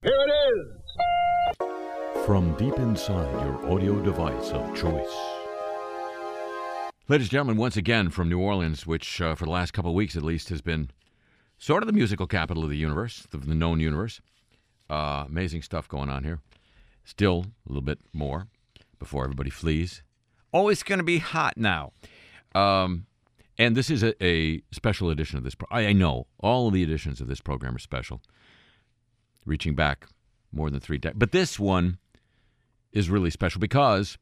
Here it is! From deep inside your audio device of choice. Ladies and gentlemen, once again from New Orleans, which for the last couple of weeks at least has been sort of the musical capital of the universe, the known universe. Amazing stuff going on here. Still a little bit more before everybody flees. Oh, it's going to be hot now. And this is a special edition of this. I know all of the editions of this program are special, reaching back more than 3 decades. But this one is really special because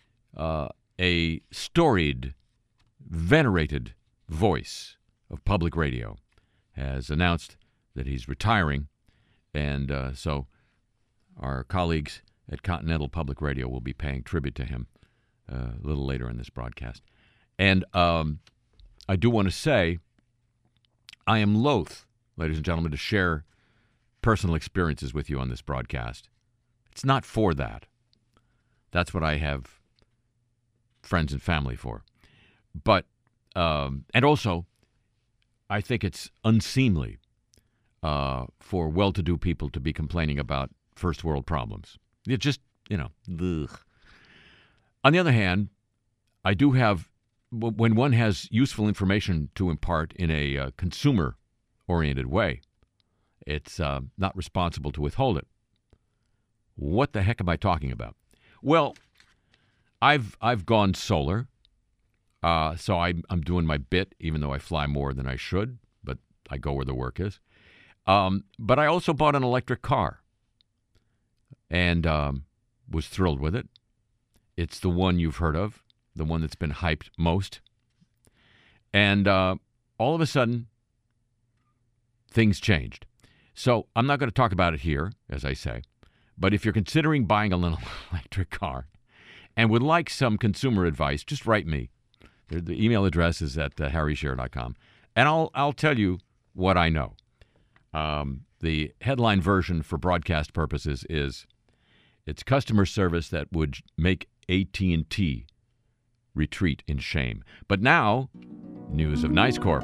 a storied, venerated voice of public radio has announced that he's retiring. And so our colleagues at Continental Public Radio will be paying tribute to him a little later in this broadcast. And I do want to say I am loath, ladies and gentlemen, to share personal experiences with you on this broadcast. It's not for that. That's what I have friends and family for. But, and also, I think it's unseemly for well-to-do people to be complaining about first world problems. It just, ugh. On the other hand, I do have, when one has useful information to impart in a consumer-oriented way, it's not responsible to withhold it. What the heck am I talking about? Well, I've gone solar, so I'm doing my bit, even though I fly more than I should, but I go where the work is. But I also bought an electric car and was thrilled with it. It's the one you've heard of, the one that's been hyped most. And all of a sudden, things changed. So I'm not going to talk about it here, as I say, but if you're considering buying an electric car and would like some consumer advice, just write me. The email address is at harryshearer.com, and I'll tell you what I know. The headline version for broadcast purposes is, it's customer service that would make AT&T retreat in shame. But now, news of Nice Corp.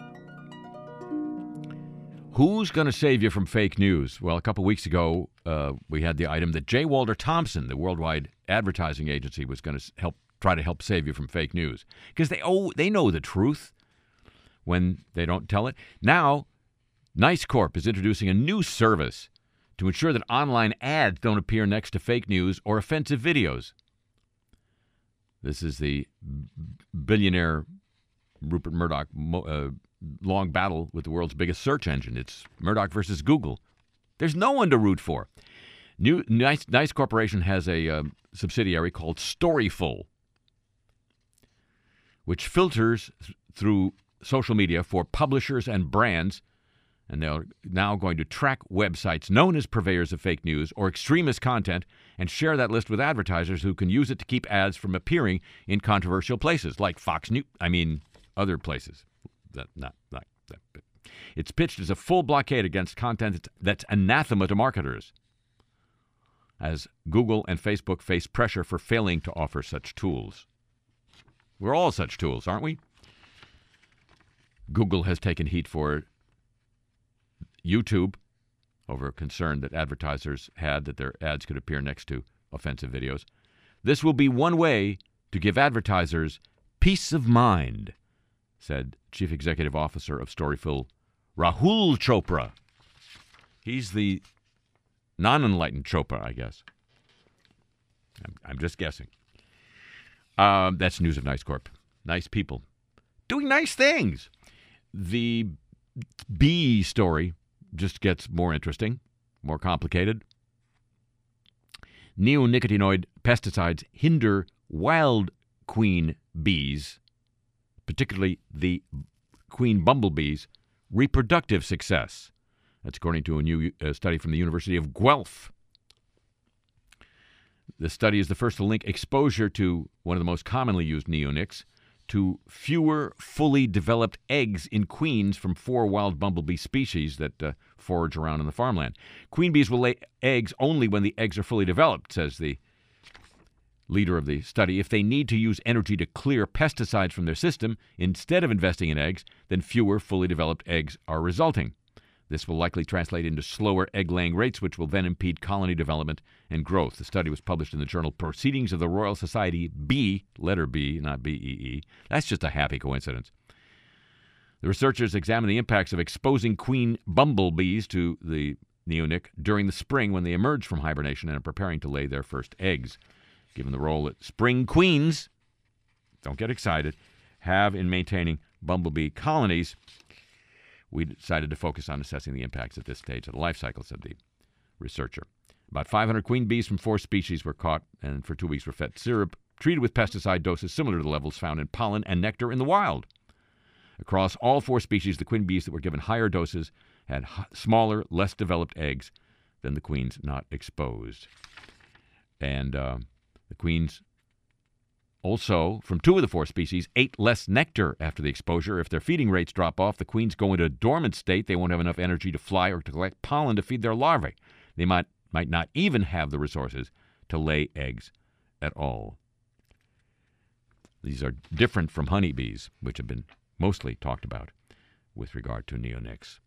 Who's going to save you from fake news? Well, a couple weeks ago, we had the item that J. Walter Thompson, the worldwide advertising agency, was going to try to help save you from fake news. Because they know the truth when they don't tell it. Now, Nice Corp is introducing a new service to ensure that online ads don't appear next to fake news or offensive videos. This is the billionaire Rupert Murdoch long battle with the world's biggest search engine. It's Murdoch versus Google. There's no one to root for. Nice Corporation has a subsidiary called Storyful, which filters through social media for publishers and brands, and they're now going to track websites known as purveyors of fake news or extremist content and share that list with advertisers who can use it to keep ads from appearing in controversial places like Fox News. Other places. It's pitched as a full blockade against content that's anathema to marketers, as Google and Facebook face pressure for failing to offer such tools. We're all such tools, aren't we? Google has taken heat for YouTube over a concern that advertisers had that their ads could appear next to offensive videos. This will be one way to give advertisers peace of mind, said Chief Executive Officer of Storyful, Rahul Chopra. He's the non-enlightened Chopra, I guess. I'm just guessing. That's news of Nice Corp. Nice people doing nice things. The bee story just gets more interesting, more complicated. Neonicotinoid pesticides hinder wild queen bees, particularly the queen bumblebees, reproductive success. That's according to a new study from the University of Guelph. The study is the first to link exposure to one of the most commonly used neonics to fewer fully developed eggs in queens from 4 wild bumblebee species that forage around in the farmland. Queen bees will lay eggs only when the eggs are fully developed, says the leader of the study. If they need to use energy to clear pesticides from their system instead of investing in eggs, then fewer fully developed eggs are resulting. This will likely translate into slower egg-laying rates, which will then impede colony development and growth. The study was published in the journal Proceedings of the Royal Society B, letter B, not B-E-E. That's just a happy coincidence. The researchers examined the impacts of exposing queen bumblebees to the neonic during the spring when they emerge from hibernation and are preparing to lay their first eggs. Given the role that spring queens, don't get excited, have in maintaining bumblebee colonies, we decided to focus on assessing the impacts at this stage of the life cycle, said the researcher. About 500 queen bees from 4 species were caught and for 2 weeks were fed syrup, treated with pesticide doses similar to the levels found in pollen and nectar in the wild. Across all 4 species, the queen bees that were given higher doses had smaller, less developed eggs than the queens not exposed. And the queens also, from 2 of the 4 species, ate less nectar after the exposure. If their feeding rates drop off, the queens go into a dormant state. They won't have enough energy to fly or to collect pollen to feed their larvae. They might not even have the resources to lay eggs at all. These are different from honeybees, which have been mostly talked about with regard to neonics.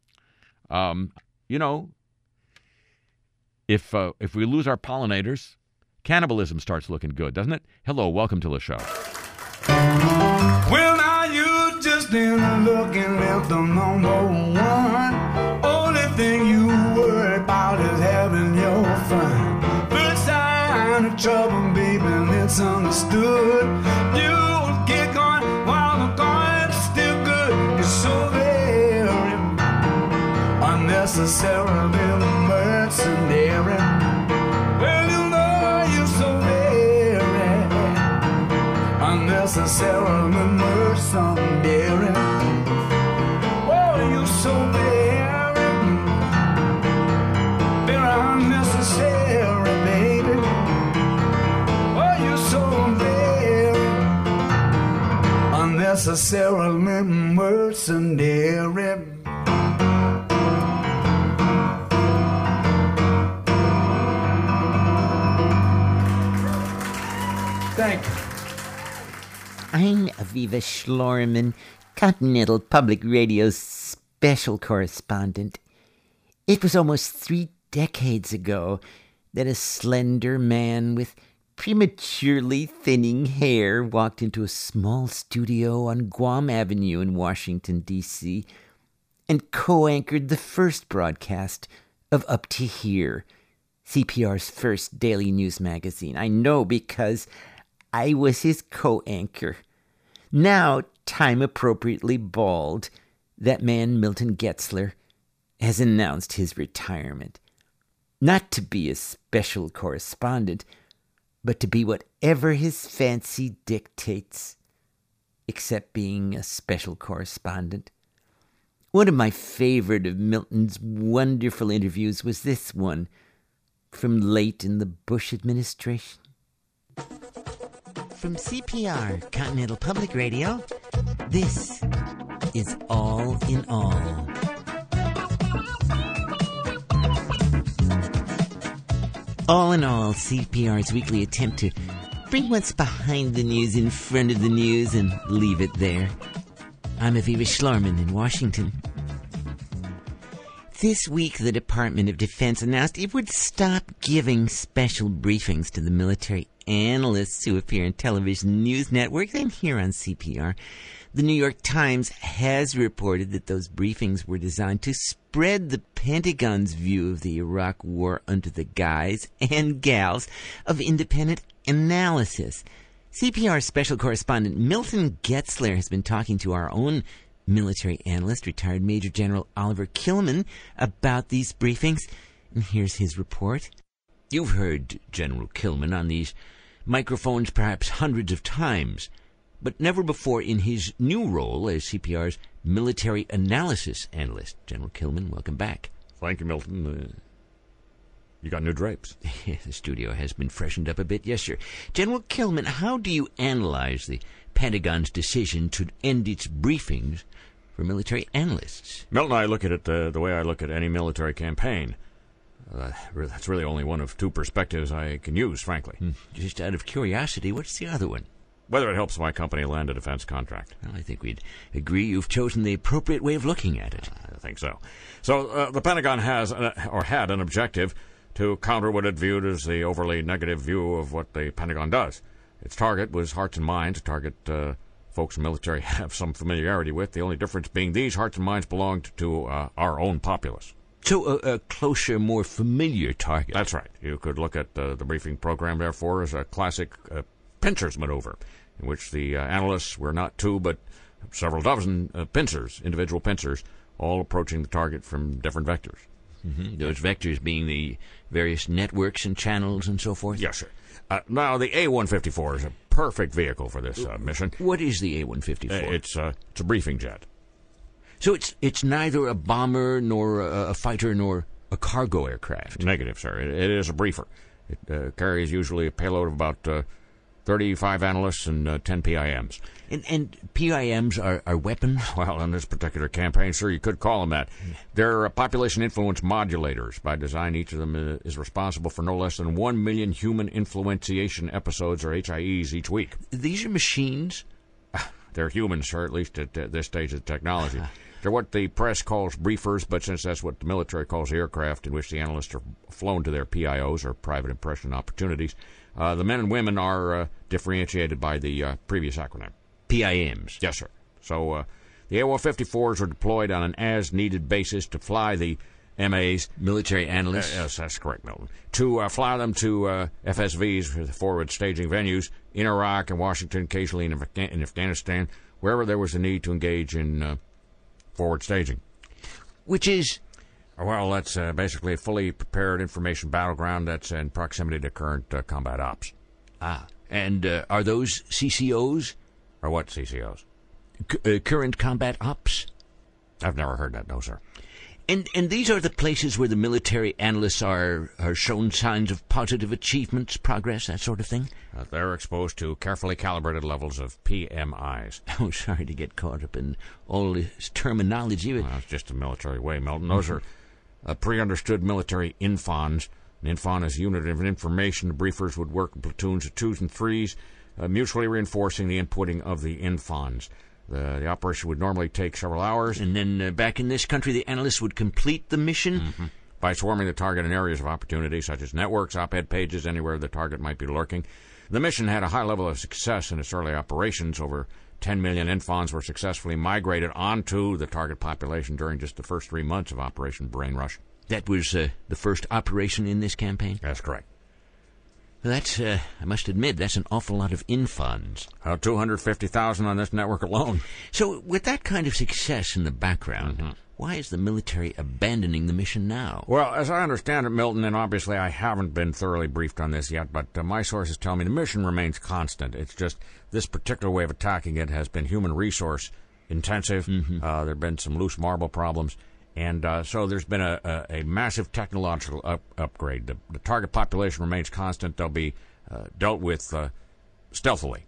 If we lose our pollinators, cannibalism starts looking good, doesn't it? Hello, welcome to the show. Well, now you just didn't look and left the number one. Only thing you worry about is having your fun. First sign of trouble, baby, it's understood. You get going while the going's still good. You're so very unnecessarily mercenary. Unnecessarily mercenary. Oh, you're so very unnecessary, baby. Oh, you're so very unnecessarily mercenary. Thank you. I'm Aviva Schlorman, Continental Public Radio's special correspondent. It was almost 3 decades ago that a slender man with prematurely thinning hair walked into a small studio on Guam Avenue in Washington, D.C., and co-anchored the first broadcast of Up to Here, CPR's first daily news magazine. I know because I was his co-anchor. Now, time-appropriately bald, that man, Milton Getzler, has announced his retirement. Not to be a special correspondent, but to be whatever his fancy dictates, except being a special correspondent. One of my favorite of Milton's wonderful interviews was this one, from late in the Bush administration. From CPR, Continental Public Radio, this is All in All. All in All, CPR's weekly attempt to bring what's behind the news in front of the news and leave it there. I'm Aviva Schlorman in Washington. This week, the Department of Defense announced it would stop giving special briefings to the military analysts who appear in television news networks and here on CPR. The New York Times has reported that those briefings were designed to spread the Pentagon's view of the Iraq War under the guise and gals of independent analysis. CPR special correspondent Milton Getzler has been talking to our own military analyst, retired Major General Oliver Killman, about these briefings. And here's his report. You've heard General Killman on these microphones perhaps hundreds of times, but never before in his new role as CPR's military analysis analyst. General Killman, welcome back. Thank you, Milton. You got new drapes. The studio has been freshened up a bit, yes, sir. General Killman, how do you analyze the Pentagon's decision to end its briefings for military analysts? Milton, I look at it the way I look at any military campaign. That's really only one of 2 perspectives I can use, frankly. Just out of curiosity, what's the other one? whether it helps my company land a defense contract. Well, I think we'd agree you've chosen the appropriate way of looking at it. I think so. So the Pentagon has, or had, an objective to counter what it viewed as the overly negative view of what the Pentagon does. Its target was hearts and minds, a target folks in the military have some familiarity with, the only difference being these hearts and minds belonged to our own populace. So a closer, more familiar target. That's right. You could look at the briefing program, therefore, as a classic pincers maneuver, in which the analysts were not two, but several dozen pincers, individual pincers, all approaching the target from different vectors. Mm-hmm. Those vectors being the various networks and channels and so forth? Yes, sir. Now, the A-154 is a perfect vehicle for this mission. What is the A-154? It's a briefing jet. So it's neither a bomber nor a fighter nor a cargo aircraft? Negative, sir. It is a briefer. It carries usually a payload of about 35 analysts and 10 PIMs. And PIMs are weapons? Well, in this particular campaign, sir, you could call them that. They're population influence modulators. By design, each of them is responsible for no less than 1 million human influentiation episodes, or HIEs, each week. These are machines? They're humans, sir, at least at this stage of the technology. They're what the press calls briefers, but since that's what the military calls the aircraft in which the analysts are flown to their PIOs, or private impression opportunities, the men and women are differentiated by the previous acronym. PIMs. Yes, sir. So the A-154s are deployed on an as-needed basis to fly the MAs. Military analysts? Yes, that's correct, Milton. To fly them to FSVs, the forward staging venues, in Iraq and Washington, occasionally in Afghanistan, wherever there was a need to engage in forward staging. Which is? Well, that's basically a fully prepared information battleground that's in proximity to current combat ops. Ah, and are those CCOs? Or what CCOs? Current combat ops? I've never heard that, no, sir. And these are the places where the military analysts are shown signs of positive achievements, progress, that sort of thing? They're exposed to carefully calibrated levels of PMIs. Oh, sorry to get caught up in all this terminology. But... Well, it's just a military way, Milton. Those are pre-understood military infons. An infon is a unit of information. The briefers would work in platoons of 2s and 3s, mutually reinforcing the inputting of the infons. The operation would normally take several hours. And then back in this country, the analysts would complete the mission? Mm-hmm. By swarming the target in areas of opportunity, such as networks, op-ed pages, anywhere the target might be lurking. The mission had a high level of success in its early operations. Over 10 million infons were successfully migrated onto the target population during just the first 3 months of Operation Brainrush. That was the first operation in this campaign? That's correct. Well, that's, I must admit, that's an awful lot of infons. 250,000 on this network alone. So, with that kind of success in the background, why is the military abandoning the mission now? Well, as I understand it, Milton, and obviously I haven't been thoroughly briefed on this yet, but my sources tell me the mission remains constant. It's just this particular way of attacking it has been human resource intensive. There have been some loose marble problems. And so there's been a massive technological upgrade. The target population remains constant. They'll be dealt with stealthily.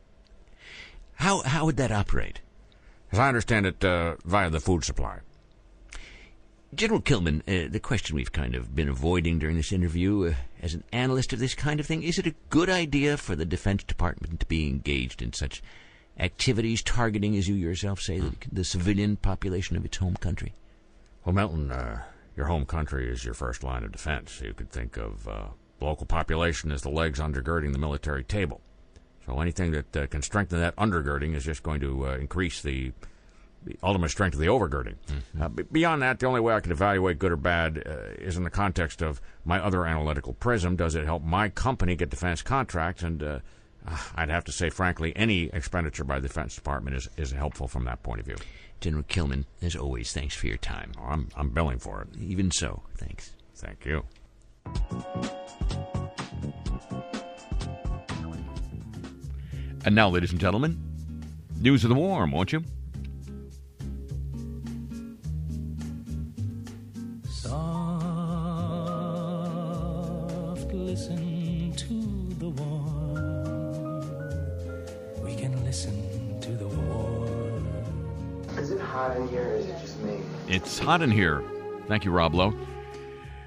How would that operate? As I understand it, via the food supply. General Kilman, the question we've kind of been avoiding during this interview, as an analyst of this kind of thing, is it a good idea for the Defense Department to be engaged in such activities targeting, as you yourself say, the civilian population of its home country? Well, Milton, your home country is your first line of defense. You could think of the local population as the legs undergirding the military table. So anything that can strengthen that undergirding is just going to increase the ultimate strength of the overgirding. Beyond that, the only way I can evaluate good or bad is in the context of my other analytical prism. Does it help my company get defense contracts? And I'd have to say, frankly, any expenditure by the Defense Department is helpful from that point of view. General Kilman, as always, thanks for your time. Oh, I'm billing for it. Even so, thanks. Thank you. And now, ladies and gentlemen, news of the warm, won't you? Soft, listen to the warm. We can listen to the warm. Is it hot in here, or is it just me? It's hot in here. Thank you, Rob Lowe.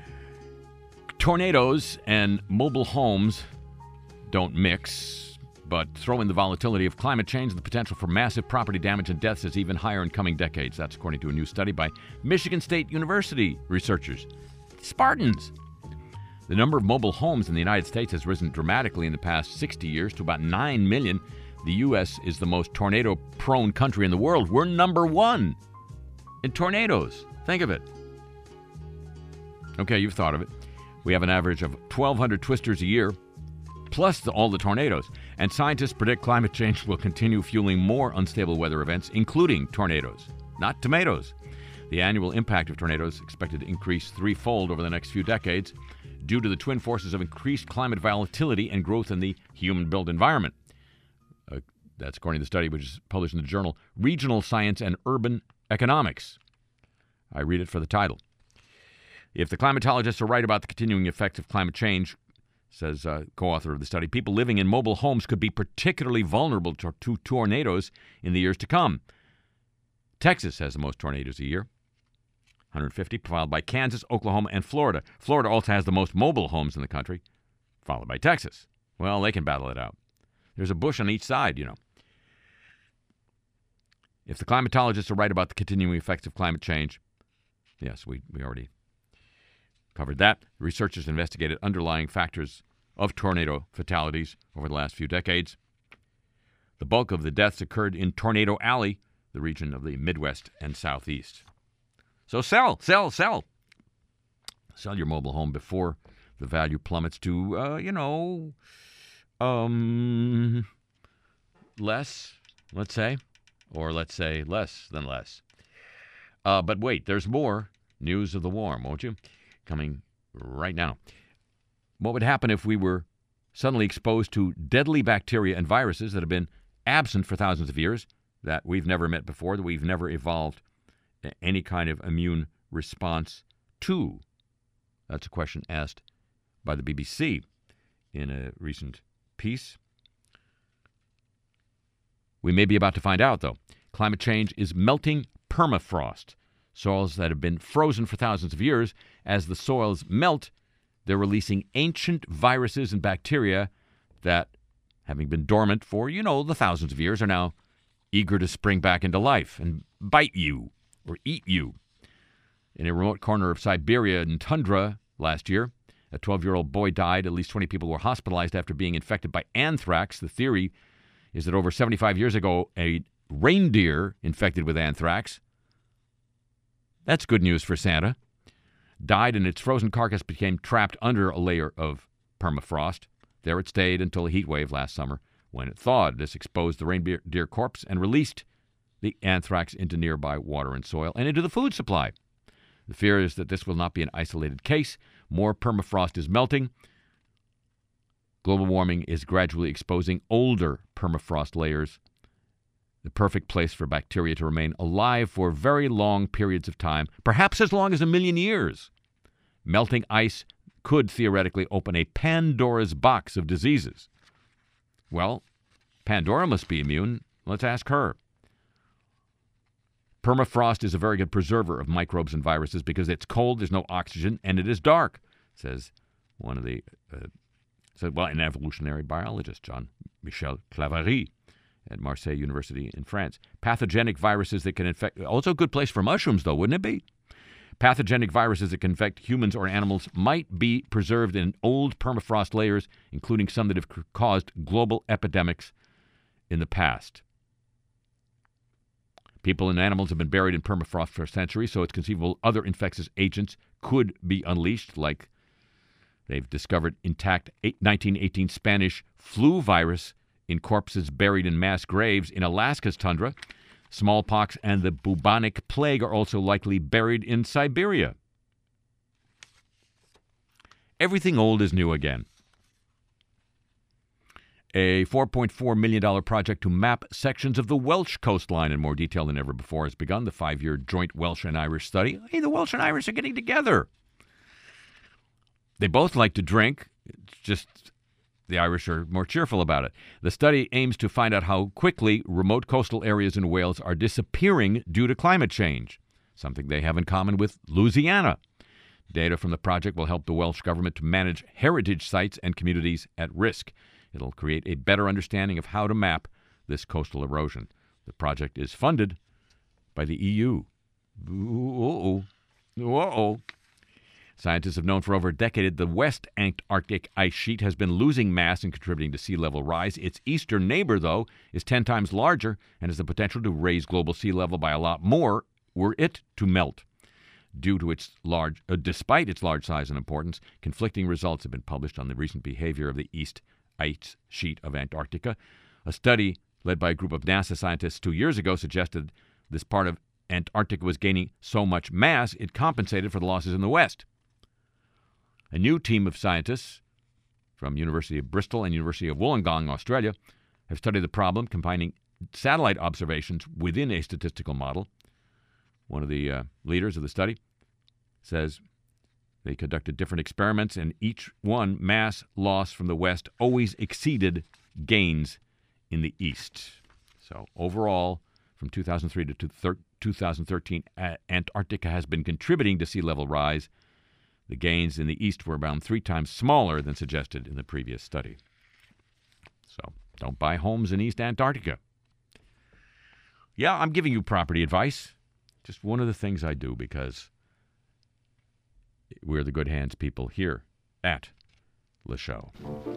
Tornadoes and mobile homes don't mix, But throw in the volatility of climate change, the potential for massive property damage and deaths is even higher in coming decades. That's according to a new study by Michigan State University researchers. Spartans! The number of mobile homes in the United States has risen dramatically in the past 60 years to about 9 million. The U.S. is the most tornado-prone country in the world. We're number one in tornadoes. Think of it. Okay, you've thought of it. We have an average of 1,200 twisters a year, plus all the tornadoes. And scientists predict climate change will continue fueling more unstable weather events, including tornadoes, not tomatoes. The annual impact of tornadoes is expected to increase threefold over the next few decades due to the twin forces of increased climate volatility and growth in the human-built environment. That's according to the study, which is published in the journal Regional Science and Urban Economics. I read it for the title. If the climatologists are right about the continuing effects of climate change, says co-author of the study, people living in mobile homes could be particularly vulnerable to tornadoes in the years to come. Texas has the most tornadoes a year, 150, followed by Kansas, Oklahoma, and Florida. Florida also has the most mobile homes in the country, followed by Texas. Well, they can battle it out. There's a bush on each side, you know. If the climatologists are right about the continuing effects of climate change, yes, we already covered that. Researchers investigated underlying factors of tornado fatalities over the last few decades. The bulk of the deaths occurred in Tornado Alley, the region of the Midwest and Southeast. So sell your mobile home before the value plummets to, less, let's say, or let's say less than less. But wait, there's more news of the warm, won't you? Coming right now. What would happen if we were suddenly exposed to deadly bacteria and viruses that have been absent for thousands of years, that we've never met before, that we've never evolved any kind of immune response to? That's a question asked by the BBC in a recent piece. We may be about to find out, though. Climate change is melting permafrost. Soils that have been frozen for thousands of years, as the soils melt, they're releasing ancient viruses and bacteria that, having been dormant for, the thousands of years, are now eager to spring back into life and bite you or eat you. In a remote corner of Siberia in tundra last year, a 12-year-old boy died. At least 20 people were hospitalized after being infected by anthrax. The theory is that over 75 years ago, a reindeer infected with anthrax, that's good news for Santa, died and its frozen carcass became trapped under a layer of permafrost. There it stayed until a heat wave last summer. When it thawed, this exposed the reindeer corpse and released the anthrax into nearby water and soil and into the food supply. The fear is that this will not be an isolated case. More permafrost is melting. Global warming is gradually exposing older permafrost layers, the perfect place for bacteria to remain alive for very long periods of time, perhaps as long as 1 million years. Melting ice could theoretically open a Pandora's box of diseases. Well, Pandora must be immune. Let's ask her. Permafrost is a very good preserver of microbes and viruses because it's cold, there's no oxygen, and it is dark, says one of the, an evolutionary biologist, Jean-Michel Claverie, at Marseille University in France. Pathogenic viruses that can infect... Also a good place for mushrooms, though, wouldn't it be? Pathogenic viruses that can infect humans or animals might be preserved in old permafrost layers, including some that have caused global epidemics in the past. People and animals have been buried in permafrost for centuries, so it's conceivable other infectious agents could be unleashed, like they've discovered intact 1918 Spanish flu virus in corpses buried in mass graves in Alaska's tundra. Smallpox and the bubonic plague are also likely buried in Siberia. Everything old is new again. A $4.4 million project to map sections of the Welsh coastline in more detail than ever before has begun. The 5-year joint Welsh and Irish study. Hey, the Welsh and Irish are getting together. They both like to drink. It's just the Irish are more cheerful about it. The study aims to find out how quickly remote coastal areas in Wales are disappearing due to climate change, something they have in common with Louisiana. Data from the project will help the Welsh government to manage heritage sites and communities at risk. It'll create a better understanding of how to map this coastal erosion. The project is funded by the EU. Scientists have known for over a decade the West Antarctic ice sheet has been losing mass and contributing to sea level rise. Its eastern neighbor, though, is 10 times larger and has the potential to raise global sea level by a lot more were it to melt. Despite its large size and importance, conflicting results have been published on the recent behavior of the east ice sheet of Antarctica. A study led by a group of NASA scientists 2 years ago suggested this part of Antarctica was gaining so much mass it compensated for the losses in the west. A new team of scientists from University of Bristol and University of Wollongong, Australia, have studied the problem, combining satellite observations within a statistical model. One of the leaders of the study says they conducted different experiments, and each one, mass loss from the west always exceeded gains in the east. So overall, from 2003 to 2013, Antarctica has been contributing to sea level rise. The gains in the east were around 3 times smaller than suggested in the previous study. So don't buy homes in East Antarctica. Yeah, I'm giving you property advice. Just one of the things I do because we're the Good Hands people here at Le Show.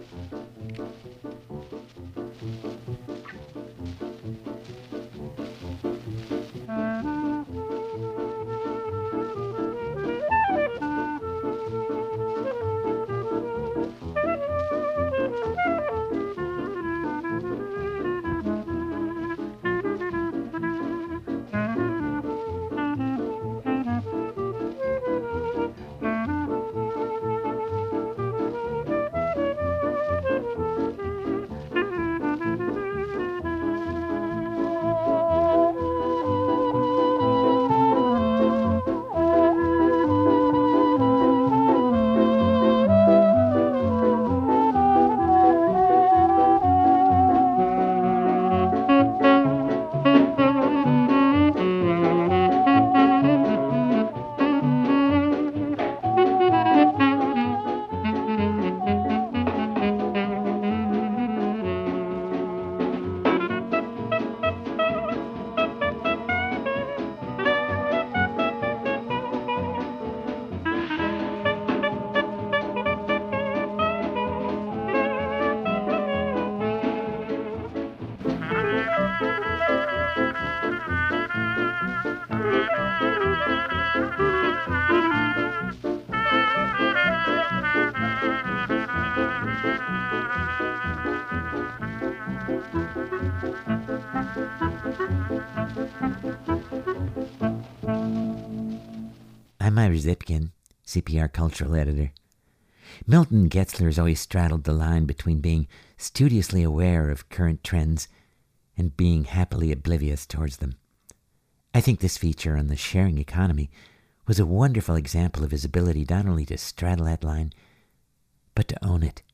I'm Ira Zipkin, CPR cultural editor. Milton Getzler has always straddled the line between being studiously aware of current trends and being happily oblivious towards them. I think this feature on the sharing economy was a wonderful example of his ability not only to straddle that line, but to own it.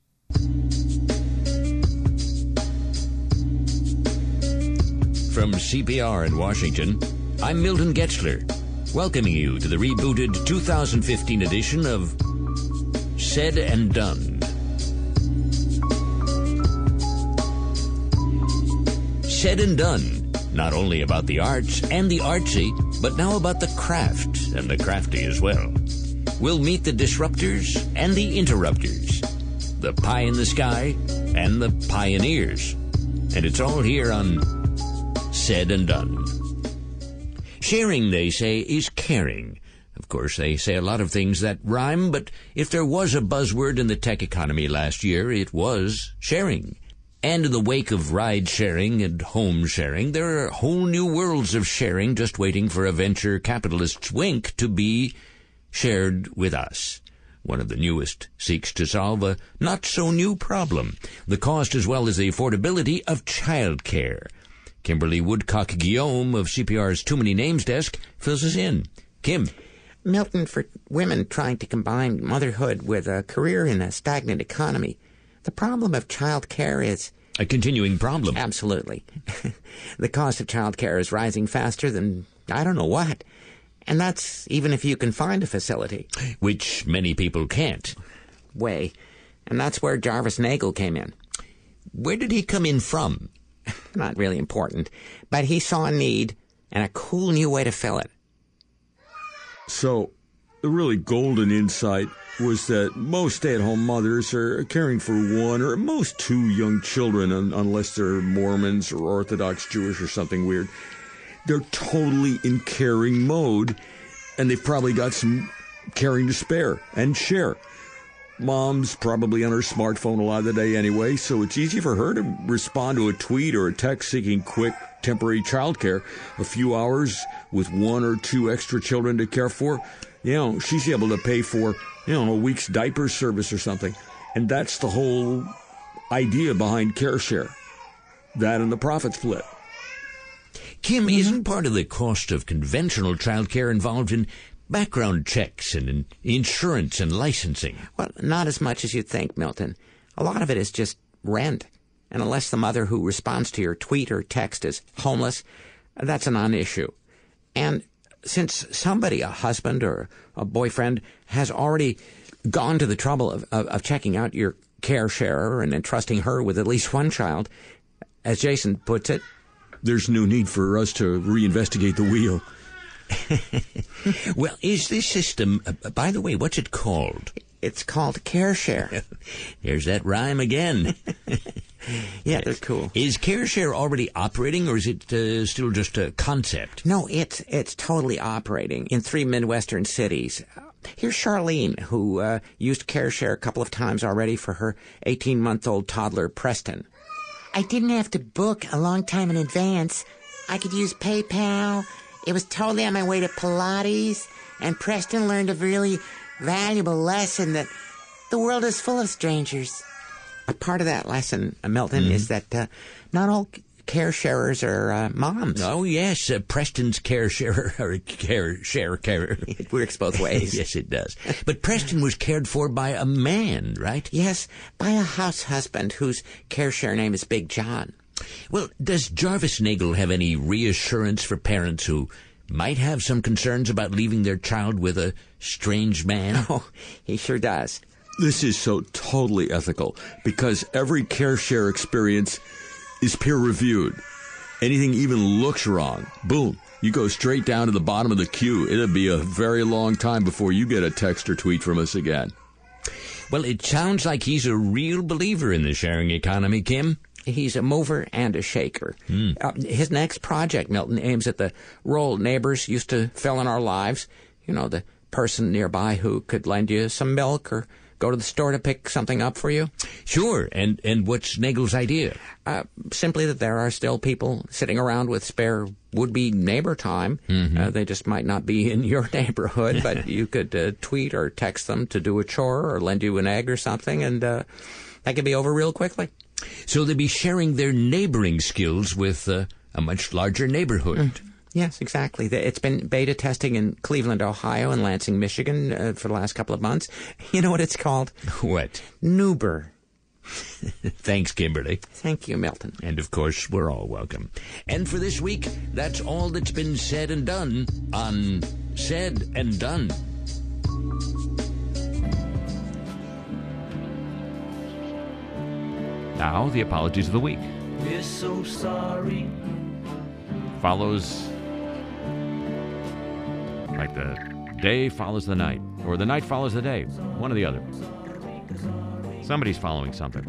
From CPR in Washington, I'm Milton Getzler, welcoming you to the rebooted 2015 edition of Said and Done. Said and Done, not only about the arts and the artsy, but now about the craft and the crafty as well. We'll meet the disruptors and the interrupters, the pie in the sky and the pioneers. And it's all here on Said and Done. Sharing, they say, is caring. Of course, they say a lot of things that rhyme, but if there was a buzzword in the tech economy last year, it was sharing. And in the wake of ride-sharing and home-sharing, there are whole new worlds of sharing just waiting for a venture capitalist's wink to be shared with us. One of the newest seeks to solve a not-so-new problem, the cost as well as the affordability of childcare. Kimberly Woodcock-Guillaume of CPR's Too Many Names desk fills us in. Kim. Milton, for women trying to combine motherhood with a career in a stagnant economy, the problem of child care is... a continuing problem. Absolutely. The cost of child care is rising faster than I don't know what. And that's even if you can find a facility. Which many people can't. And that's where Jarvis Nagel came in. Where did he come in from? Not really important, but he saw a need and a cool new way to fill it. So, the really golden insight was that most stay-at-home mothers are caring for one or at most two young children, unless they're Mormons or Orthodox Jewish or something weird. They're totally in caring mode, and they've probably got some caring to spare and share. Mom's probably on her smartphone a lot of the day anyway, so it's easy for her to respond to a tweet or a text seeking quick, temporary childcare. A few hours with one or two extra children to care for, she's able to pay for, a week's diaper service or something. And that's the whole idea behind CareShare. That and the profit split. Kim, isn't part of the cost of conventional childcare involved in background checks and in insurance and licensing? Well, not as much as you'd think, Milton. A lot of it is just rent. And unless the mother who responds to your tweet or text is homeless, that's a non-issue. And since somebody, a husband or a boyfriend, has already gone to the trouble of checking out your care sharer and entrusting her with at least one child, as Jason puts it, there's no need for us to reinvestigate the wheel. Well, is this system, by the way, what's it called? It's called CareShare. There's that rhyme again. Yeah, they're cool. Is CareShare already operating, or is it still just a concept? No, it's totally operating in 3 Midwestern cities. Here's Charlene, who used CareShare a couple of times already for her 18-month-old toddler, Preston. I didn't have to book a long time in advance. I could use PayPal. It was totally on my way to Pilates, and Preston learned a really valuable lesson that the world is full of strangers. A part of that lesson, Milton, is that not all care sharers are moms. Oh, yes, Preston's care sharer, or care. It works both ways. Yes, it does. But Preston was cared for by a man, right? Yes, by a house husband whose care share name is Big John. Well, does Jarvis Nagel have any reassurance for parents who might have some concerns about leaving their child with a strange man? Oh, he sure does. This is so totally ethical because every CareShare experience is peer-reviewed. Anything even looks wrong, boom, you go straight down to the bottom of the queue. It'll be a very long time before you get a text or tweet from us again. Well, it sounds like he's a real believer in the sharing economy, Kim. He's a mover and a shaker. His next project, Milton, aims at the role neighbors used to fill in our lives. The person nearby who could lend you some milk or go to the store to pick something up for you. Sure. And what's Nagel's idea? Simply that there are still people sitting around with spare would-be neighbor time. They just might not be in your neighborhood, but you could tweet or text them to do a chore or lend you an egg or something, and that could be over real quickly. So they'd be sharing their neighboring skills with a much larger neighborhood. Yes, exactly. It's been beta testing in Cleveland, Ohio, and Lansing, Michigan for the last couple of months. You know what it's called? What? Nuber. Thanks, Kimberly. Thank you, Milton. And, of course, we're all welcome. And for this week, that's all that's been said and done on Said and Done. Now, the apologies of the week. We're so sorry. Follows like the day follows the night, or the night follows the day, one or the other. Somebody's following something.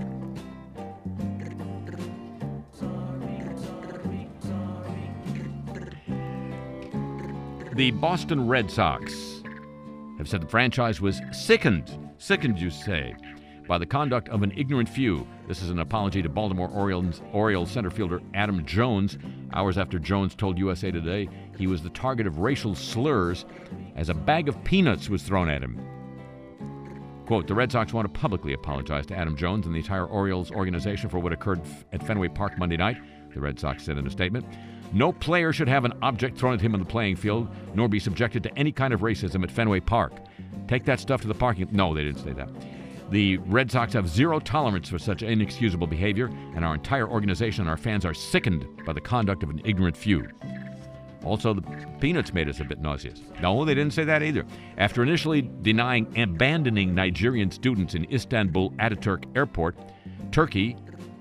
The Boston Red Sox have said the franchise was sickened, you say, by the conduct of an ignorant few. This is an apology to Baltimore Orioles center fielder Adam Jones, hours after Jones told USA Today he was the target of racial slurs as a bag of peanuts was thrown at him. Quote, the Red Sox want to publicly apologize to Adam Jones and the entire Orioles organization for what occurred at Fenway Park Monday night, the Red Sox said in a statement. No player should have an object thrown at him on the playing field, nor be subjected to any kind of racism at Fenway Park. Take that stuff to the parking... No, they didn't say that. The Red Sox have zero tolerance for such inexcusable behavior, and our entire organization and our fans are sickened by the conduct of an ignorant few. Also, the peanuts made us a bit nauseous. No, they didn't say that either. After initially abandoning Nigerian students in Istanbul Ataturk Airport, Turkey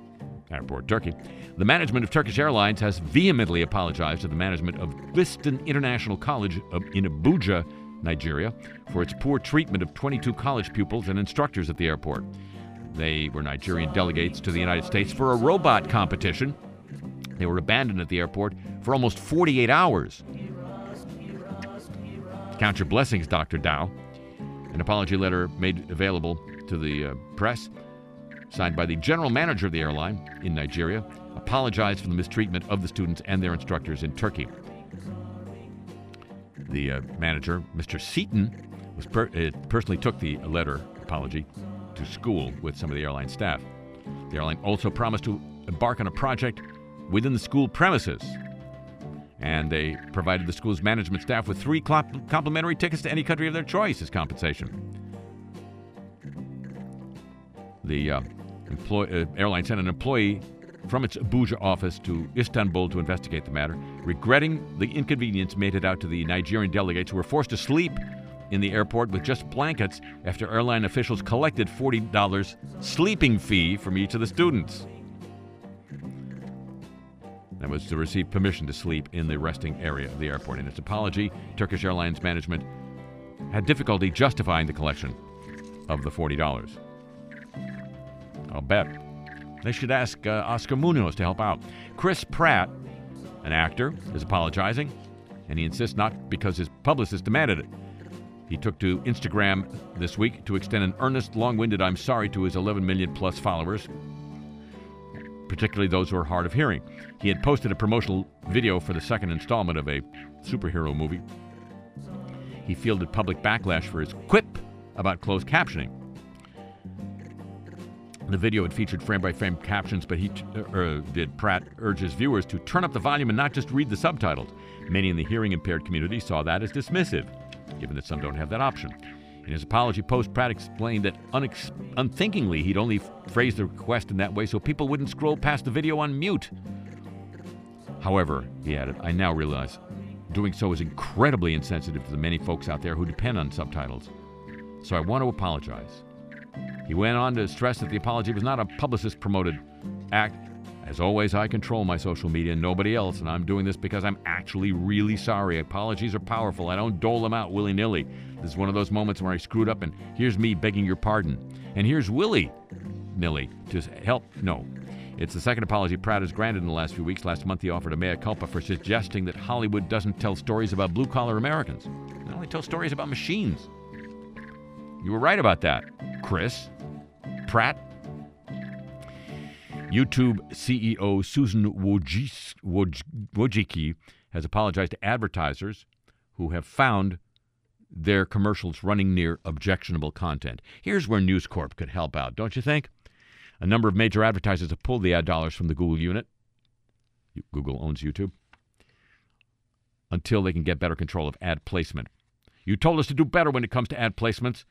Airport, Turkey. The management of Turkish Airlines has vehemently apologized to the management of Liston International College in Abuja, Nigeria, for its poor treatment of 22 college pupils and instructors at the airport. They were Nigerian delegates to the United States for a robot competition. They were abandoned at the airport for almost 48 hours. Count your blessings, Dr. Dow. An apology letter made available to the press, signed by the general manager of the airline in Nigeria, apologized for the mistreatment of the students and their instructors in Turkey. The manager, Mr. Seaton, personally took the letter apology to school with some of the airline staff. The airline also promised to embark on a project within the school premises, and they provided the school's management staff with 3 complimentary tickets to any country of their choice as compensation. The airline sent an employee from its Abuja office to Istanbul to investigate the matter. Regretting the inconvenience made it out to the Nigerian delegates who were forced to sleep in the airport with just blankets after airline officials collected $40 sleeping fee from each of the students. That was to receive permission to sleep in the resting area of the airport. In its apology, Turkish Airlines management had difficulty justifying the collection of the $40. I'll bet. They should ask Oscar Munoz to help out. Chris Pratt, an actor, is apologizing, and he insists not because his publicist demanded it. He took to Instagram this week to extend an earnest, long-winded I'm sorry to his 11 million-plus followers, particularly those who are hard of hearing. He had posted a promotional video for the second installment of a superhero movie. He fielded public backlash for his quip about closed captioning. The video had featured frame-by-frame captions, but Pratt urge his viewers to turn up the volume and not just read the subtitles. Many in the hearing-impaired community saw that as dismissive, given that some don't have that option. In his apology post, Pratt explained that unthinkingly he'd only phrased the request in that way so people wouldn't scroll past the video on mute. However, he added, I now realize doing so is incredibly insensitive to the many folks out there who depend on subtitles. So I want to apologize. He went on to stress that the apology was not a publicist-promoted act. As always, I control my social media and nobody else, and I'm doing this because I'm actually really sorry. Apologies are powerful. I don't dole them out willy-nilly. This is one of those moments where I screwed up, and here's me begging your pardon. And here's willy-nilly to help. No. It's the second apology Pratt has granted in the last few weeks. Last month, he offered a mea culpa for suggesting that Hollywood doesn't tell stories about blue-collar Americans. They only tell stories about machines. You were right about that, Chris Pratt. YouTube CEO Susan Wojcicki has apologized to advertisers who have found their commercials running near objectionable content. Here's where News Corp could help out, don't you think? A number of major advertisers have pulled the ad dollars from the Google unit. Google owns YouTube. Until they can get better control of ad placement. You told us to do better when it comes to ad placements,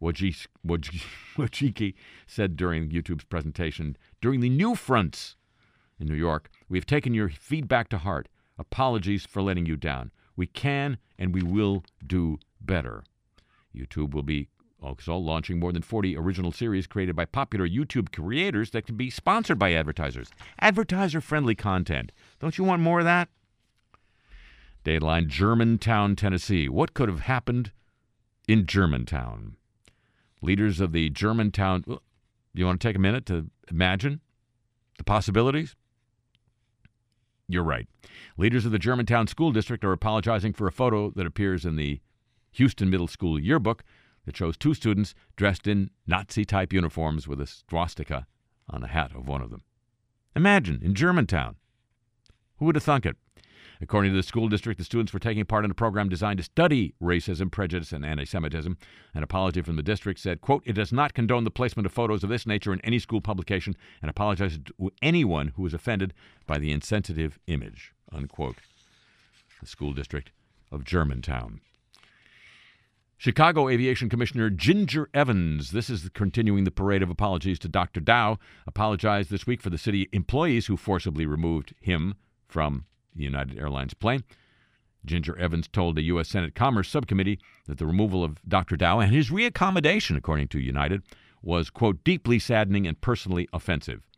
Wojcicki said during YouTube's presentation. During the New Fronts in New York, we have taken your feedback to heart. Apologies for letting you down. We can and we will do better. YouTube will be also launching more than 40 original series created by popular YouTube creators that can be sponsored by advertisers. Advertiser-friendly content. Don't you want more of that? Dateline, Germantown, Tennessee. What could have happened in Germantown? Leaders of the Germantown... You want to take a minute to imagine the possibilities? You're right. Leaders of the Germantown School District are apologizing for a photo that appears in the Houston Middle School yearbook that shows 2 students dressed in Nazi-type uniforms with a swastika on the hat of one of them. Imagine, in Germantown. Who would have thunk it? According to the school district, the students were taking part in a program designed to study racism, prejudice, and anti-Semitism. An apology from the district said, quote, it does not condone the placement of photos of this nature in any school publication and apologizes to anyone who is offended by the insensitive image, unquote. The school district of Germantown. Chicago Aviation Commissioner Ginger Evans, this is continuing the parade of apologies to Dr. Dow, apologized this week for the city employees who forcibly removed him from the United Airlines plane. Ginger Evans told the U.S. Senate Commerce Subcommittee that the removal of Dr. Dow and his reaccommodation, according to United, was, quote, deeply saddening and personally offensive.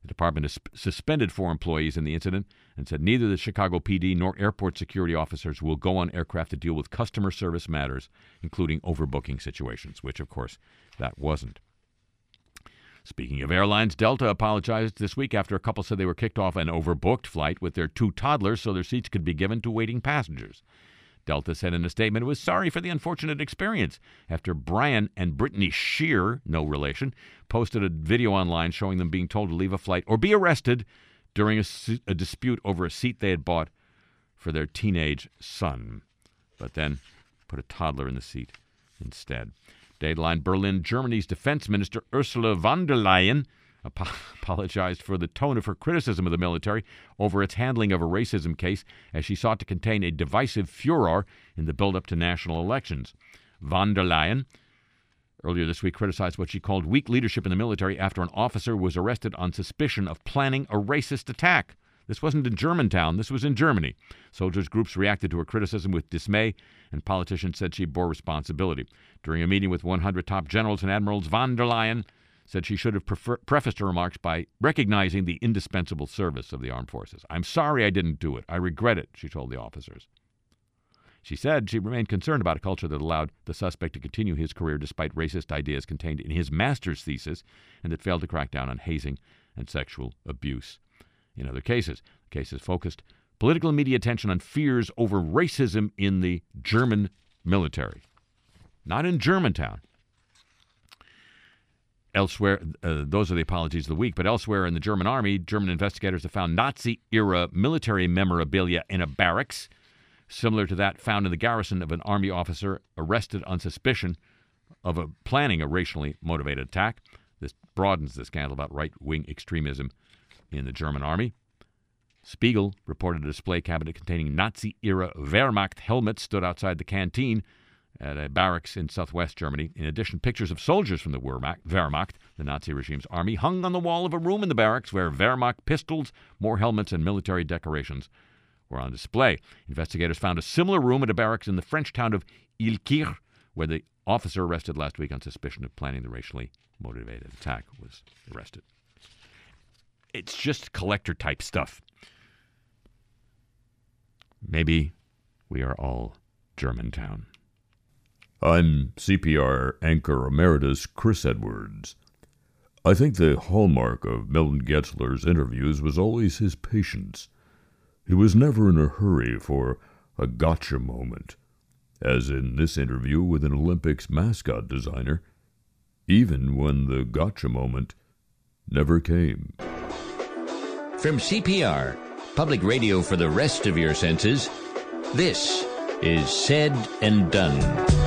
The department has suspended 4 employees in the incident and said neither the Chicago PD nor airport security officers will go on aircraft to deal with customer service matters, including overbooking situations, which, of course, that wasn't. Speaking of airlines, Delta apologized this week after a couple said they were kicked off an overbooked flight with their 2 toddlers so their seats could be given to waiting passengers. Delta said in a statement it was sorry for the unfortunate experience after Brian and Brittany Shear, no relation, posted a video online showing them being told to leave a flight or be arrested during a dispute over a seat they had bought for their teenage son, but then put a toddler in the seat instead. Dateline Berlin, Germany's defense minister Ursula von der Leyen apologized for the tone of her criticism of the military over its handling of a racism case as she sought to contain a divisive furor in the build-up to national elections. Von der Leyen earlier this week criticized what she called weak leadership in the military after an officer was arrested on suspicion of planning a racist attack. This wasn't in Germantown. This was in Germany. Soldiers' groups reacted to her criticism with dismay, and politicians said she bore responsibility. During a meeting with 100 top generals and admirals, von der Leyen said she should have prefaced her remarks by recognizing the indispensable service of the armed forces. "I'm sorry I didn't do it. I regret it," she told the officers. She said she remained concerned about a culture that allowed the suspect to continue his career despite racist ideas contained in his master's thesis and that failed to crack down on hazing and sexual abuse. In other cases, the cases focused political and media attention on fears over racism in the German military. Not in Germantown. Elsewhere, those are the apologies of the week, but elsewhere in the German army, German investigators have found Nazi-era military memorabilia in a barracks, similar to that found in the garrison of an army officer arrested on suspicion of planning a racially motivated attack. This broadens the scandal about right-wing extremism in the German army. Spiegel reported a display cabinet containing Nazi-era Wehrmacht helmets stood outside the canteen at a barracks in southwest Germany. In addition, pictures of soldiers from the Wehrmacht, the Nazi regime's army, hung on the wall of a room in the barracks where Wehrmacht pistols, more helmets, and military decorations were on display. Investigators found a similar room at a barracks in the French town of Ilkirch, where the officer arrested last week on suspicion of planning the racially motivated attack was arrested. It's just collector-type stuff. Maybe we are all Germantown. I'm CPR anchor emeritus Chris Edwards. I think the hallmark of Milton Getzler's interviews was always his patience. He was never in a hurry for a gotcha moment, as in this interview with an Olympics mascot designer, even when the gotcha moment never came. From CPR, public radio for the rest of your senses, this is Said and Done.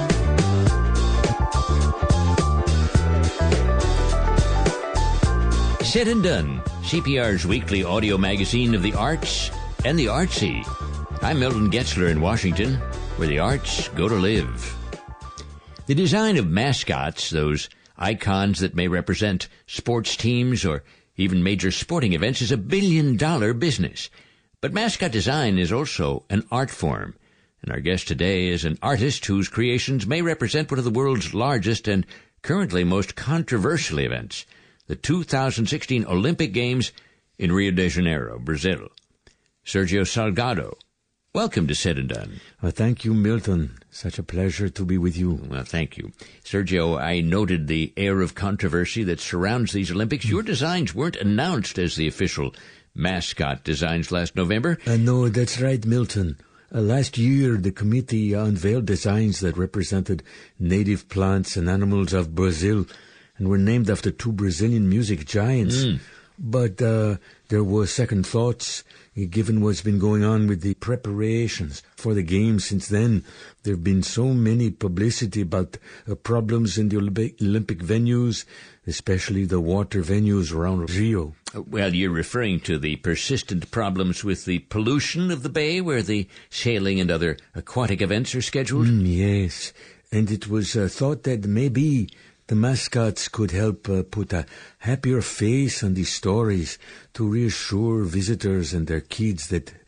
Said and Done, CPR's weekly audio magazine of the arts and the artsy. I'm Milton Getzler in Washington, where the arts go to live. The design of mascots, those icons that may represent sports teams or even major sporting events, is $1 billion business. But mascot design is also an art form. And our guest today is an artist whose creations may represent one of the world's largest and currently most controversial events, the 2016 Olympic Games in Rio de Janeiro, Brazil. Sergio Salgado, welcome to Said and Done. Thank you, Milton. Such a pleasure to be with you. Well, thank you. Sergio, I noted the air of controversy that surrounds these Olympics. Your designs weren't announced as the official mascot designs last November. No, that's right, Milton. Last year, the committee unveiled designs that represented native plants and animals of Brazil and were named after 2 Brazilian music giants. But there were second thoughts, given what's been going on with the preparations for the Games since then. There have been so many publicity about problems in the Olympic venues, especially the water venues around Rio. Well, you're referring to the persistent problems with the pollution of the bay where the sailing and other aquatic events are scheduled? Yes, and it was thought that maybe the mascots could help put a happier face on these stories to reassure visitors and their kids that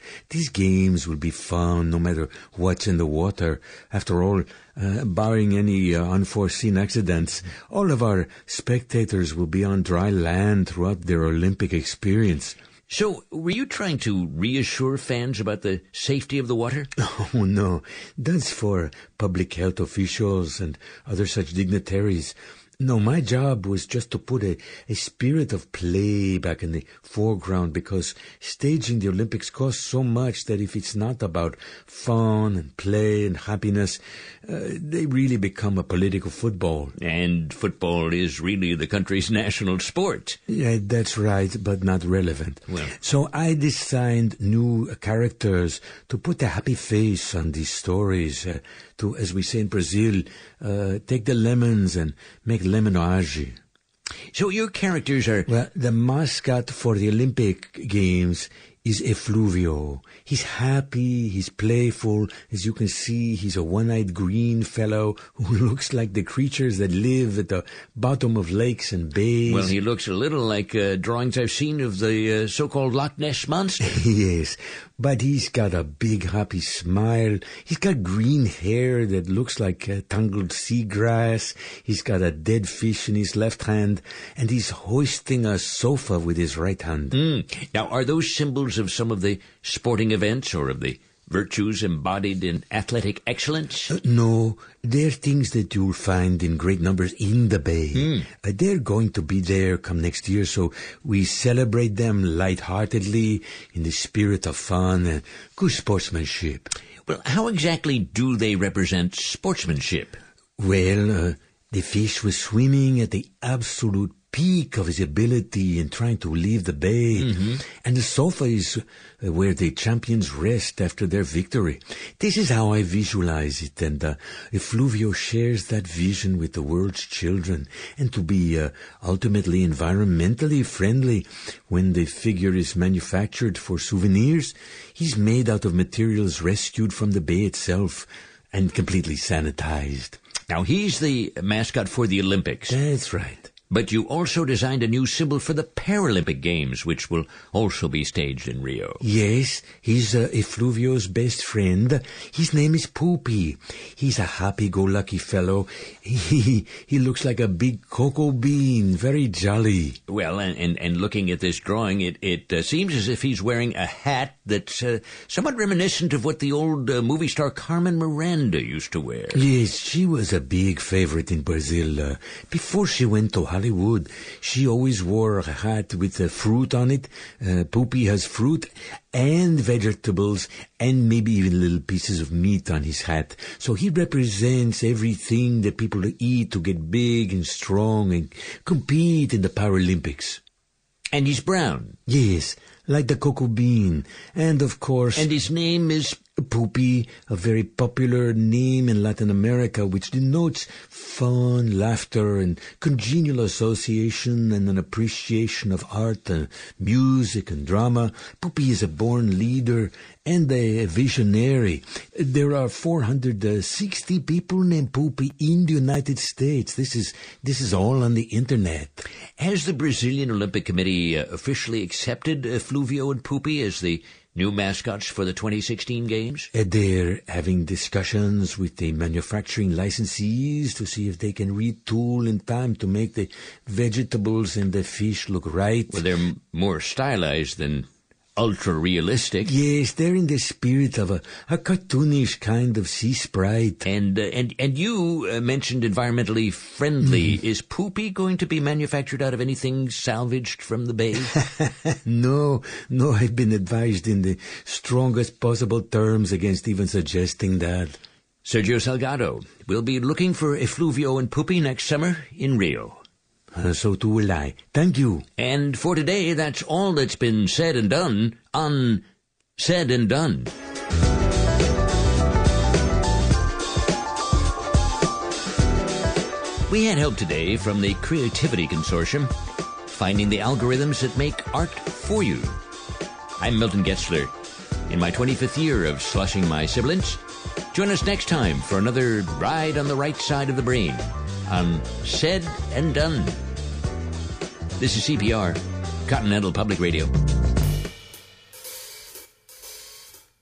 These games will be fun no matter what's in the water. After all, barring any unforeseen accidents, all of our spectators will be on dry land throughout their Olympic experience. So, were you trying to reassure fans about the safety of the water? Oh, no. That's for public health officials and other such dignitaries. No, my job was just to put a spirit of play back in the foreground, because staging the Olympics costs so much that if it's not about fun and play and happiness, they really become a political football. And football is really the country's national sport. Yeah, that's right, but not relevant. Well. So I designed new characters to put a happy face on these stories, to, as we say in Brazil, take the lemons and make lemonade. So your characters are... Well, the mascot for the Olympic Games is Efluvio. He's happy, he's playful. As you can see, he's a one-eyed green fellow who looks like the creatures that live at the bottom of lakes and bays. Well, he looks a little like drawings I've seen of the so-called Loch Ness Monster. Yes, but he's got a big, happy smile. He's got green hair that looks like tangled seagrass. He's got a dead fish in his left hand, and he's hoisting a sofa with his right hand. Now, are those symbols of some of the sporting events or of the virtues embodied in athletic excellence? No, they're things that you'll find in great numbers in the Bay. They're going to be there come next year, so we celebrate them lightheartedly in the spirit of fun and good sportsmanship. Well, how exactly do they represent sportsmanship? Well, the fish was swimming at the absolute peak of his ability in trying to leave the bay. And the sofa is where the champions rest after their victory. This is how I visualize it, and Efluvio shares that vision with the world's children. And to be ultimately environmentally friendly when the figure is manufactured for souvenirs, he's made out of materials rescued from the bay itself and completely sanitized. Now, he's the mascot for the Olympics. That's right. But you also designed a new symbol for the Paralympic Games, which will also be staged in Rio. Yes, he's Efluvio's best friend. His name is Poopy. He's a happy-go-lucky fellow. He looks like a big cocoa bean, very jolly. Well, and looking at this drawing, it seems as if he's wearing a hat that's somewhat reminiscent of what the old movie star Carmen Miranda used to wear. Yes, she was a big favorite in Brazil. Before she went to Hollywood, she always wore a hat with fruit on it. Poopy has fruit and vegetables and maybe even little pieces of meat on his hat. So he represents everything that people eat to get big and strong and compete in the Paralympics. And he's brown. Yes, like the cocoa bean. And of course... And his name is... Poopy, a very popular name in Latin America, which denotes fun, laughter, and congenial association and an appreciation of art, music, and drama. Poopy is a born leader and a visionary. There are 460 people named Poopy in the United States. This is all on the internet. Has the Brazilian Olympic Committee officially accepted Efluvio and Poopy as the new mascots for the 2016 Games? They're having discussions with the manufacturing licensees to see if they can retool in time to make the vegetables and the fish look right. Well, they're more stylized than ultra-realistic. Yes, they're in the spirit of a cartoonish kind of sea sprite. And you mentioned environmentally friendly. Is Poopy going to be manufactured out of anything salvaged from the bay? No, I've been advised in the strongest possible terms against even suggesting that. Sergio Salgado will be looking for Efluvio and Poopy next summer in Rio. So too will I. Thank you. And for today, that's all that's been said and done on Said and Done. We had help today from the Creativity Consortium, finding the algorithms that make art for you. I'm Milton Getzler, in my 25th year of slushing my sibilants. Join us next time for another ride on the right side of the brain on Said and Done. This is CPR, Continental Public Radio.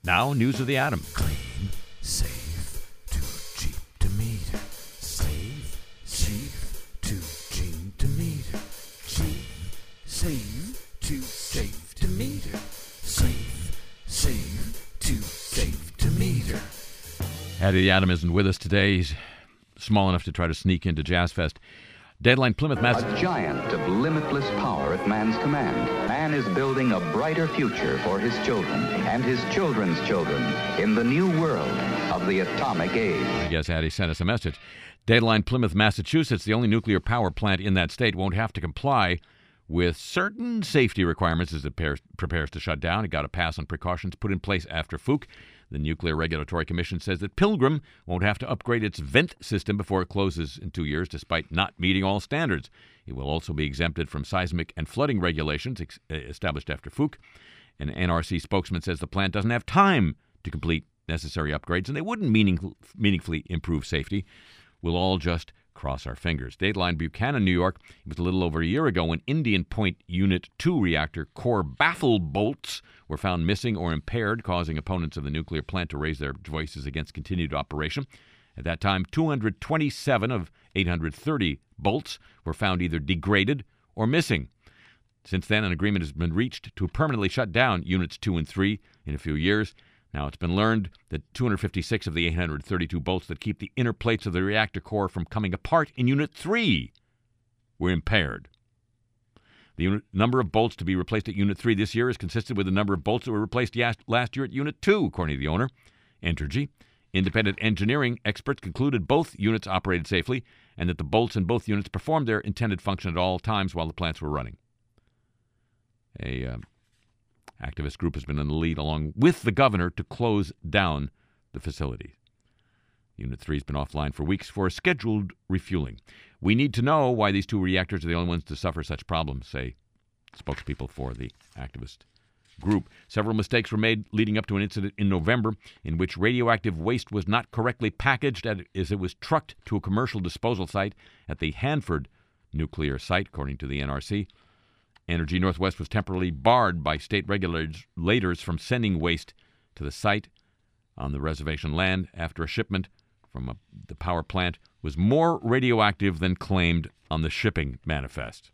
Now, news of the atom. Clean, safe, too cheap to meter. Safe, cheap, too cheap to meter. Cheap, safe, too safe to meter. Safe, too safe to meter. Hattie the Atom isn't with us today. He's small enough to try to sneak into Jazz Fest. Deadline, Plymouth, Massachusetts. A giant of limitless power at man's command. Man is building a brighter future for his children and his children's children in the new world of the atomic age. I guess Hattie sent us a message. Deadline, Plymouth, Massachusetts, the only nuclear power plant in that state, won't have to comply with certain safety requirements as it prepares to shut down. It got a pass on precautions put in place after Fuke. The Nuclear Regulatory Commission says that Pilgrim won't have to upgrade its vent system before it closes in 2 years, despite not meeting all standards. It will also be exempted from seismic and flooding regulations established after Fuke. An NRC spokesman says the plant doesn't have time to complete necessary upgrades, and they wouldn't meaningfully improve safety. We'll all just cross our fingers. Dateline, Buchanan, New York. It was a little over a year ago when Indian Point Unit 2 reactor core baffle bolts were found missing or impaired, causing opponents of the nuclear plant to raise their voices against continued operation. At that time, 227 of 830 bolts were found either degraded or missing. Since then, an agreement has been reached to permanently shut down Units 2 and 3 in a few years. Now, it's been learned that 256 of the 832 bolts that keep the inner plates of the reactor core from coming apart in Unit 3 were impaired. The number of bolts to be replaced at Unit 3 this year is consistent with the number of bolts that were replaced last year at Unit 2, according to the owner, Entergy. Independent engineering experts concluded both units operated safely and that the bolts in both units performed their intended function at all times while the plants were running. A activist group has been in the lead, along with the governor, to close down the facility. Unit 3 has been offline for weeks for a scheduled refueling. We need to know why these two reactors are the only ones to suffer such problems, say spokespeople for the activist group. Several mistakes were made leading up to an incident in November in which radioactive waste was not correctly packaged as it was trucked to a commercial disposal site at the Hanford nuclear site, according to the NRC. Energy Northwest was temporarily barred by state regulators from sending waste to the site on the reservation land after a shipment from the power plant was more radioactive than claimed on the shipping manifest.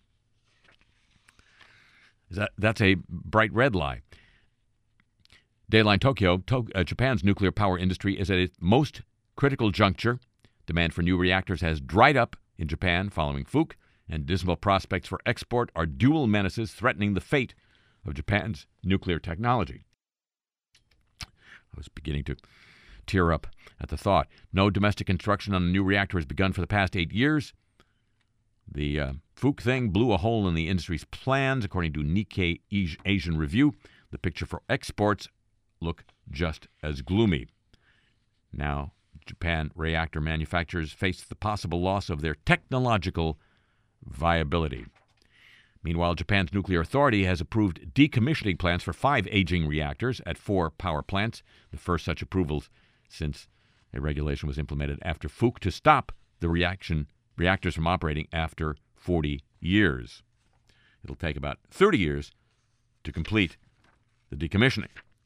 That's a bright red lie. Dayline Tokyo, Japan's nuclear power industry is at its most critical juncture. Demand for new reactors has dried up in Japan following Fuke, and dismal prospects for export are dual menaces threatening the fate of Japan's nuclear technology. I was beginning to tear up at the thought. No domestic construction on a new reactor has begun for the past 8 years. The Fuke thing blew a hole in the industry's plans, according to Nikkei Asian Review. The picture for exports look just as gloomy. Now, Japan reactor manufacturers face the possible loss of their technological viability. Meanwhile, Japan's nuclear authority has approved decommissioning plans for 5 aging reactors at 4 power plants, the first such approvals since a regulation was implemented after Fuke to stop the reactors from operating after 40 years. It'll take about 30 years to complete the decommissioning.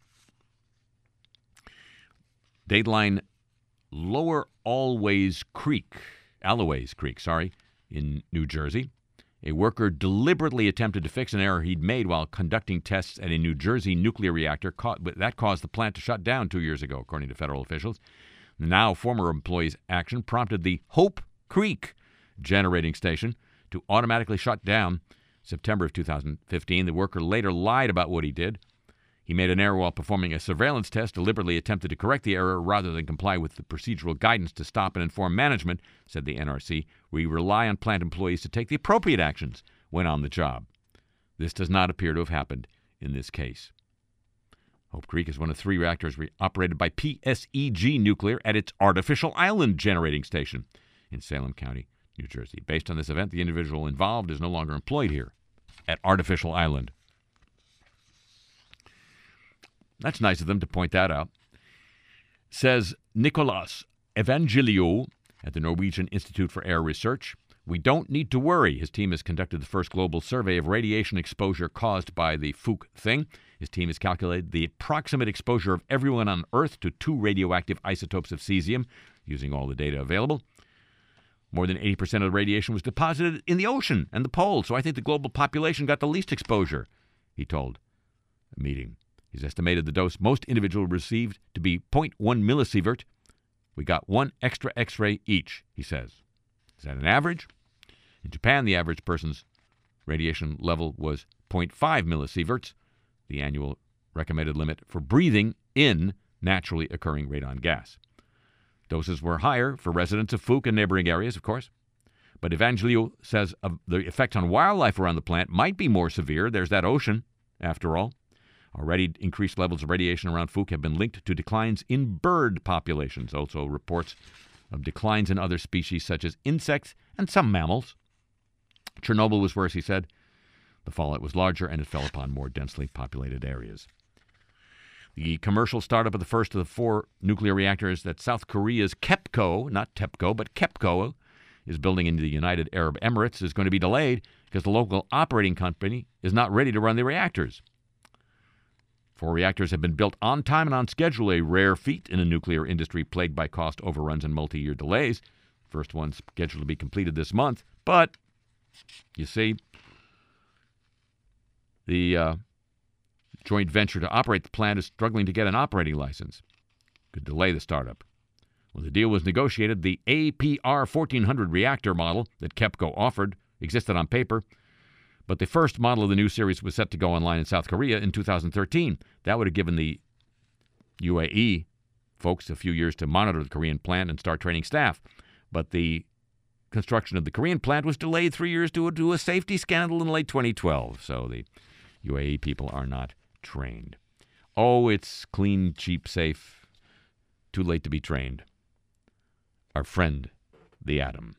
Dateline, Lower Alloways Creek, in New Jersey. A worker deliberately attempted to fix an error he'd made while conducting tests at a New Jersey nuclear reactor. That caused the plant to shut down 2 years ago, according to federal officials. Now, former employees' action prompted the Hope Creek generating station to automatically shut down September of 2015. The worker later lied about what he did. He made an error while performing a surveillance test, deliberately attempted to correct the error rather than comply with the procedural guidance to stop and inform management, said the NRC. We rely on plant employees to take the appropriate actions when on the job. This does not appear to have happened in this case. Hope Creek is one of 3 reactors operated by PSEG Nuclear at its Artificial Island generating station in Salem County, New Jersey. Based on this event, the individual involved is no longer employed here at Artificial Island. That's nice of them to point that out. Says Nicolas Evangeliou at the Norwegian Institute for Air Research. We don't need to worry. His team has conducted the first global survey of radiation exposure caused by the Fuchs thing. His team has calculated the approximate exposure of everyone on Earth to 2 radioactive isotopes of cesium, using all the data available. More than 80% of the radiation was deposited in the ocean and the poles, so I think the global population got the least exposure, he told a meeting. He's estimated the dose most individuals received to be 0.1 millisievert. We got 1 extra X-ray each, he says. Is that an average? In Japan, the average person's radiation level was 0.5 millisieverts, the annual recommended limit for breathing in naturally occurring radon gas. Doses were higher for residents of Fuchs and neighboring areas, of course. But Evangelio says the effects on wildlife around the plant might be more severe. There's that ocean, after all. Already increased levels of radiation around Fuchs have been linked to declines in bird populations. Also reports of declines in other species such as insects and some mammals. Chernobyl was worse, he said. The fallout was larger and it fell upon more densely populated areas. The commercial startup of the first of the 4 nuclear reactors that South Korea's KEPCO, not TEPCO, but KEPCO, is building in the United Arab Emirates is going to be delayed because the local operating company is not ready to run the reactors. 4 reactors have been built on time and on schedule, a rare feat in a nuclear industry plagued by cost overruns and multi-year delays. First one scheduled to be completed this month, but you see, the joint venture to operate the plant is struggling to get an operating license. Could delay the startup. When the deal was negotiated, the APR 1400 reactor model that KEPCO offered existed on paper, but the first model of the new series was set to go online in South Korea in 2013. That would have given the UAE folks a few years to monitor the Korean plant and start training staff. But the construction of the Korean plant was delayed 3 years due to a safety scandal in late 2012. So the UAE people are not trained. Oh, it's clean, cheap, safe. Too late to be trained. Our friend, the atom.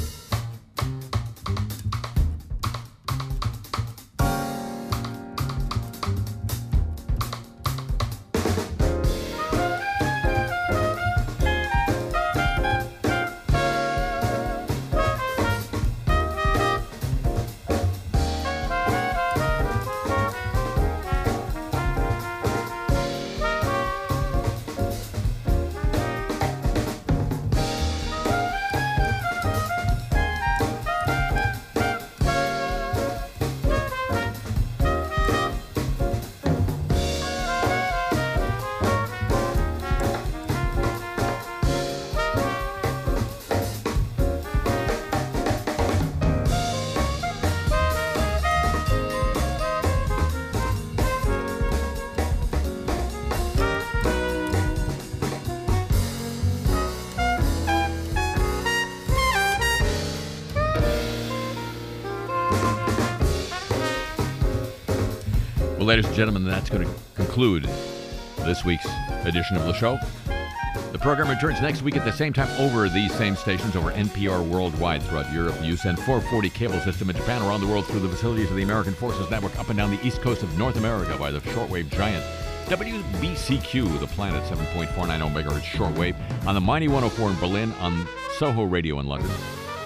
Ladies and gentlemen, that's going to conclude this week's edition of the show. The program returns next week at the same time over these same stations, over NPR worldwide throughout Europe, the USEN 440 cable system in Japan, around the world through the facilities of the American Forces Network, up and down the east coast of North America by the shortwave giant WBCQ, the planet 7.49 megahertz shortwave, on the Mighty 104 in Berlin, on Soho Radio in London.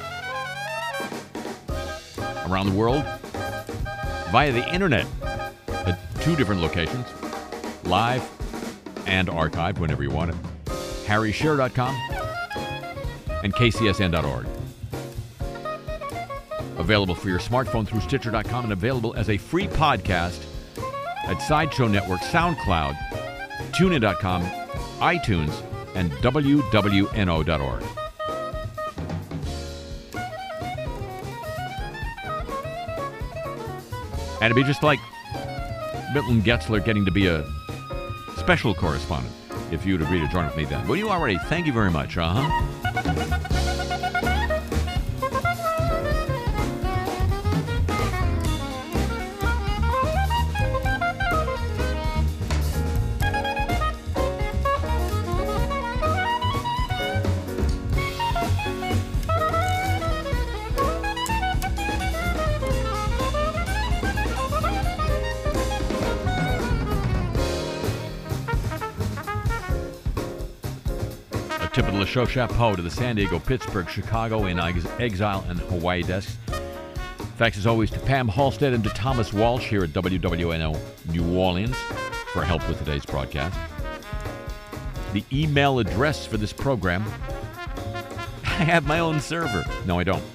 Around the world via the internet at 2 different locations, live and archived whenever you want it. HarryShearer.com and KCSN.org. Available for your smartphone through Stitcher.com and available as a free podcast at Sideshow Network, SoundCloud, TuneIn.com, iTunes, and WWNO.org. And it'd be just like Milton Getzler getting to be a special correspondent if you'd agree to join with me then. Well, you already. Thank you very much. tip of the show chapeau to the San Diego, Pittsburgh, Chicago, in exile, and Hawaii desks. Thanks as always to Pam Halstead and to Thomas Walsh here at WWNO New Orleans for help with today's broadcast. The email address for this program, I have my own server. No, I don't.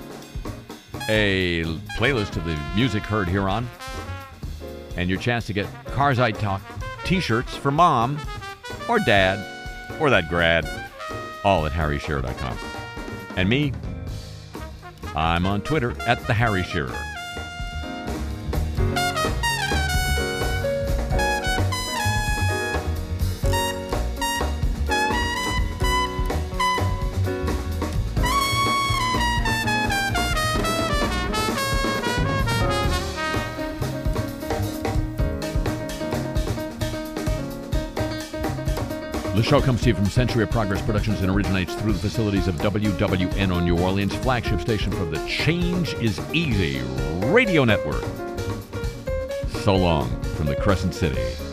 A playlist of the music heard here on, and your chance to get Cars I Talk t-shirts for mom or dad or that grad, all at harryshearer.com. And me, I'm on Twitter at the Harry Shearer. The show comes to you from Century of Progress Productions and originates through the facilities of WWNO New Orleans, flagship station for the Change is Easy radio network. So long from the Crescent City.